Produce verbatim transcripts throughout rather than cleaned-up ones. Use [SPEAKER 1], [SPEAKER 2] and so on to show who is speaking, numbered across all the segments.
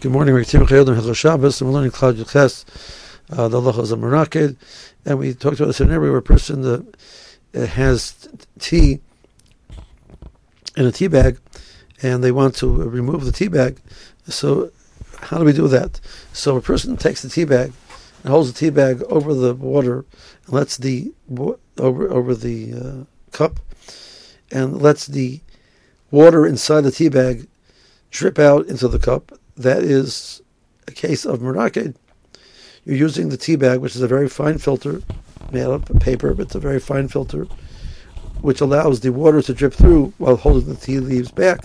[SPEAKER 1] Good morning. We're Hilchos Shabbos, and we're learning Klal Yud uh, the halachos of Meraked, and we talked about a scenario where a person uh, has tea in a tea bag, and they want to remove the tea bag. So, how do we do that? So, a person takes the tea bag and holds the tea bag over the water, and lets the over over the uh, cup, and lets the water inside the tea bag drip out into the cup. That is a case of meraked. You're using the tea bag, which is a very fine filter, made out of paper, but it's a very fine filter, which allows the water to drip through while holding the tea leaves back.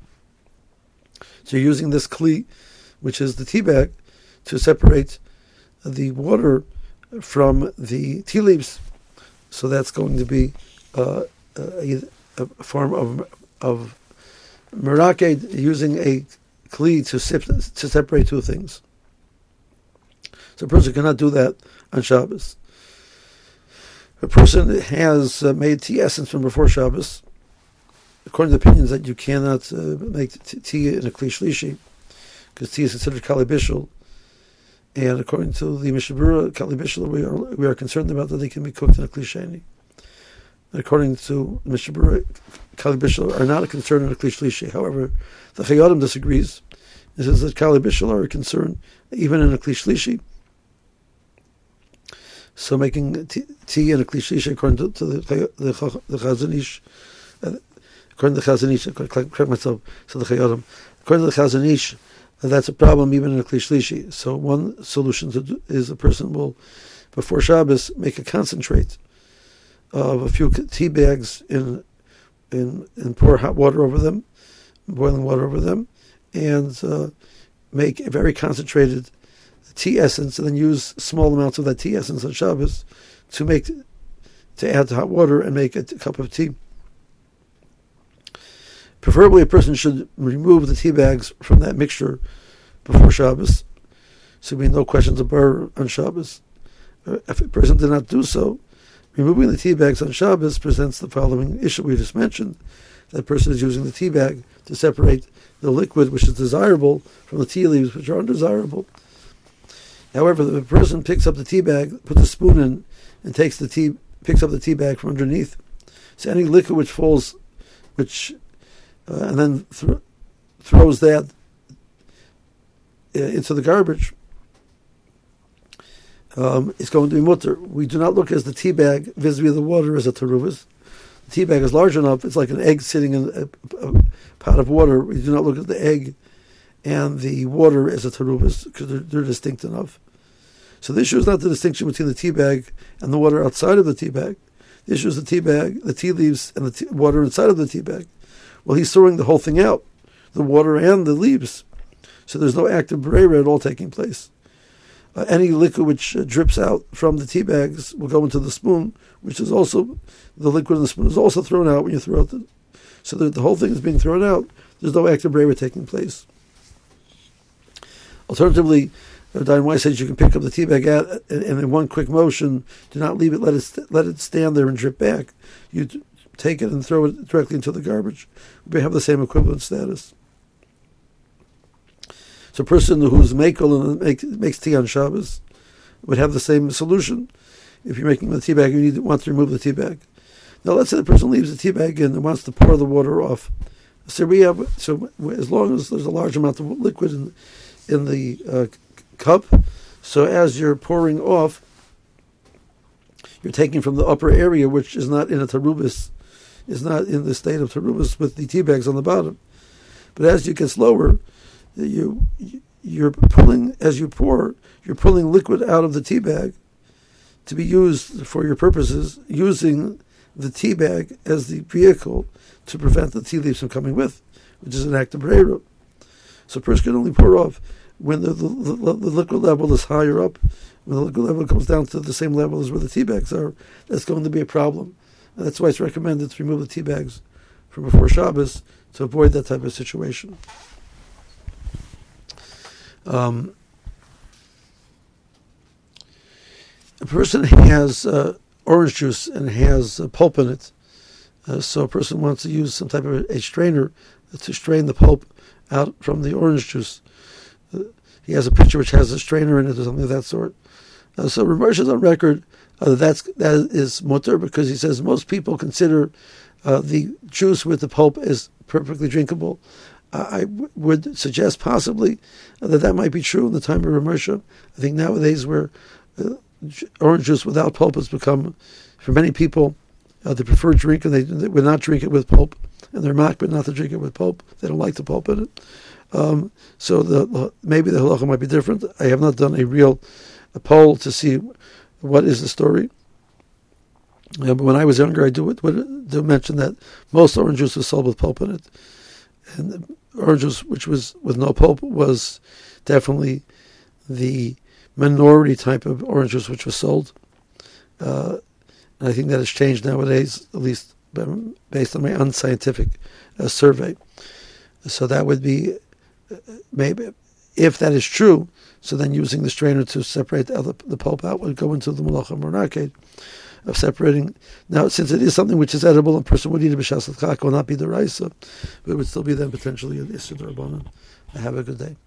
[SPEAKER 1] So you're using this kli, which is the tea bag, to separate the water from the tea leaves. So that's going to be uh, a, a form of of meraked, using a kli to sip, to separate two things. So a person cannot do that on Shabbos. A person has uh, made tea essence from before Shabbos. According to the opinions that you cannot uh, make t- tea in a kli shlishi, because tea is considered kali bishul. And according to the Mishnah Berurah, kali bishul, we are we are concerned about that they can be cooked in a kli sheni. According to the Mishnah Berurah, kali bishul are not a concern in a kli shlishi. However, the Chayyim disagrees. It says that kali bishul are a concern even in a kli shlishi. So making tea, tea in a kli shlishi, according to, to the the, the Chazon Ish, uh, according to the Chazon Ish, correct myself. So the Chayyim, according to the Chazon Ish, uh, that's a problem even in a kli shlishi. So one solution to do is a person will, before Shabbos, make a concentrate of a few tea bags in in and pour hot water over them, boiling water over them, and uh, make a very concentrated tea essence, and then use small amounts of that tea essence on Shabbos to make to add to hot water and make a, a cup of tea. Preferably, a person should remove the tea bags from that mixture before Shabbos, so there be no questions of bar on Shabbos. If a person did not do so, removing the tea bags on Shabbos presents the following issue we just mentioned: that person is using the tea bag to separate the liquid which is desirable from the tea leaves which are undesirable. However, if a person picks up the tea bag, puts a spoon in, and takes the tea, picks up the tea bag from underneath, so any liquid which falls, which uh, and then th- throws that uh, into the garbage, um, it's going to be mutter. We do not look as the tea bag vis-a-vis the water as a teruvas. The tea bag is large enough; it's like an egg sitting in a, a, a pot of water. We do not look at the egg and the water as a teruvas because they're, they're distinct enough. So the issue is not the distinction between the tea bag and the water outside of the tea bag. The issue is the tea bag, the tea leaves, and the tea, water inside of the tea bag. Well, he's throwing the whole thing out, the water and the leaves. So there's no active breira at all taking place. Uh, any liquid which uh, drips out from the tea bags will go into the spoon, which is also, the liquid in the spoon is also thrown out when you throw out the, so that the whole thing is being thrown out. There's no active breira taking place. Alternatively, Diane Weiss says you can pick up the tea bag out and, and in one quick motion, do not leave it, let it st- let it stand there and drip back. You t- take it and throw it directly into the garbage. We have the same equivalent status. So a person who's makel and make, makes tea on Shabbos would have the same solution. If you're making the tea bag, you need to, want to remove the tea bag. Now let's say the person leaves the tea bag in and wants to pour the water off. So we have so as long as there's a large amount of liquid in in the uh, cup, so as you're pouring off, you're taking from the upper area, which is not in a terubis, is not in the state of terubis with the tea bags on the bottom. But as you get slower, you you're pulling as you pour, you're pulling liquid out of the tea bag to be used for your purposes, using the tea bag as the vehicle to prevent the tea leaves from coming with, which is an act of breira. So a person can only pour off when the, the, the, the liquid level is higher up. When the liquid level comes down to the same level as where the tea bags are, that's going to be a problem. And that's why it's recommended to remove the tea bags from before Shabbos to avoid that type of situation. Um, a person has uh, orange juice and has uh, pulp in it. Uh, so a person wants to use some type of a strainer to strain the pulp out from the orange juice. uh, he has a picture which has a strainer in it or something of that sort. Uh, so Rav Moshe is on record uh, that that's, that is mutter, because he says most people consider uh, the juice with the pulp as perfectly drinkable. Uh, I w- would suggest possibly uh, that that might be true in the time of Rav Moshe. I think nowadays where uh, orange juice without pulp has become, for many people, uh, the preferred drink, and they, they would not drink it with pulp, and they're makbid not to drink it with pulp. They don't like the pulp in it. Um, so the, maybe the halacha might be different. I have not done a real a poll to see what is the story. Uh, but when I was younger, I do, would, do mention that most orange juice was sold with pulp in it. And orange juice, which was with no pulp, was definitely the minority type of orange juice which was sold. Uh, and I think that has changed nowadays, at least based on my unscientific uh, survey. So that would be, uh, maybe, if that is true, so then using the strainer to separate the, other, the pulp out would go into the malacha moraked of separating. Now, since it is something which is edible, a person would eat a b'shas l'chak, will not be the raisa, but it would still be then potentially an issur d'Rabbanan. Have a good day.